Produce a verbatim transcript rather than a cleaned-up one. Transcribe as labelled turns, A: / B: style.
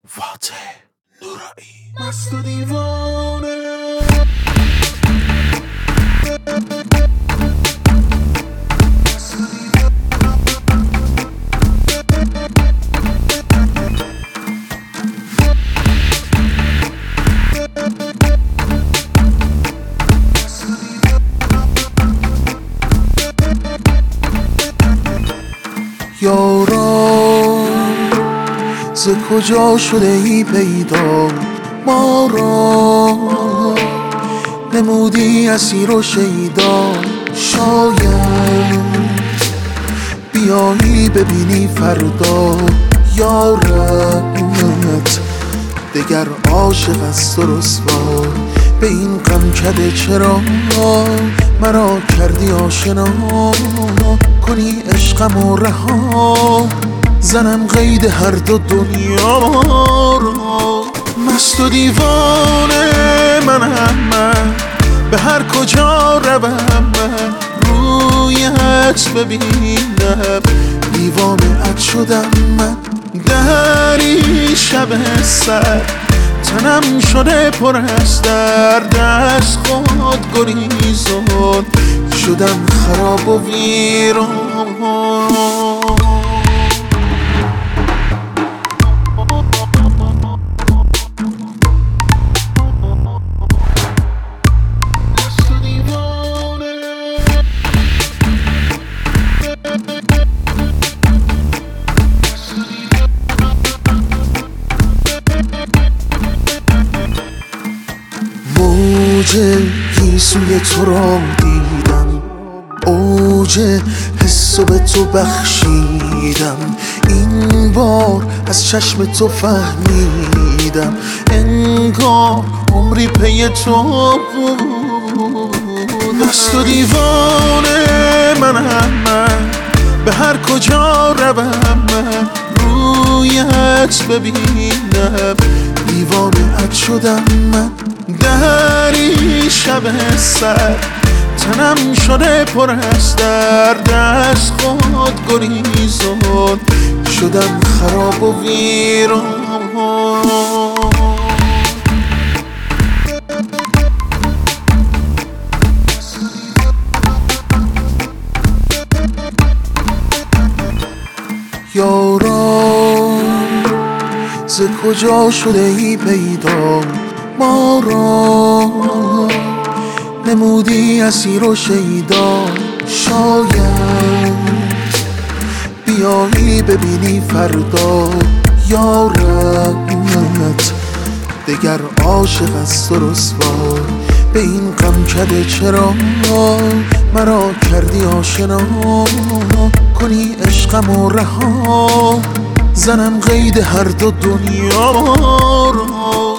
A: فاتح نورایی مست و دیوانه. یارا ز کجا شده ای پیدا، ما را نمودی اسیر و شیدا. شاید بیایی ببینی فردا یارت دگر عاشق است و رسوا. به این غم کده چرا مرا کردی آشنا، کنی عشقم و رها زنم قید هر دو دنیا را. مست و دیوانه منم من، به هر کجا روم من رویت ببینم دیوانه ات شدم من. دری شب سر تنم شده پر از درد، از خود گریزان شدم خراب و ویران. موج گیسوی تو را دیدم، اوج حسو به تو بخشیدم. این بار از چشم تو فهمیدم انگار عمری پی تو بود. مست و دیوانه منم من، به هر کجا روم من رویت ببینم دیوانه ات شدم من. دری شب سر تنم شده پر از درد، از خود گریزان شدم خراب و ویران. یارا ز کجا شده ای پیدا، ما را نمودی اسیر و شیدا. شاید بیایی ببینی فردا یارت دگر عاشق است و رسوا. به این غم کده چرا مرا کردی آشنا، کنی عشقم و رها زنم قید هر دو دنیا را.